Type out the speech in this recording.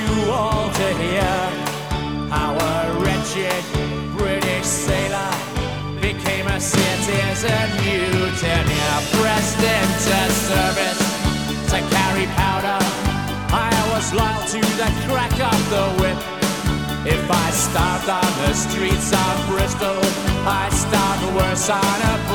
all to hear how a wretched British sailor became a citizen mutineer, pressed into service to carry powder. I was loyal to the crack of the whip. If I starved on the streets of Bristol, I starved worse on a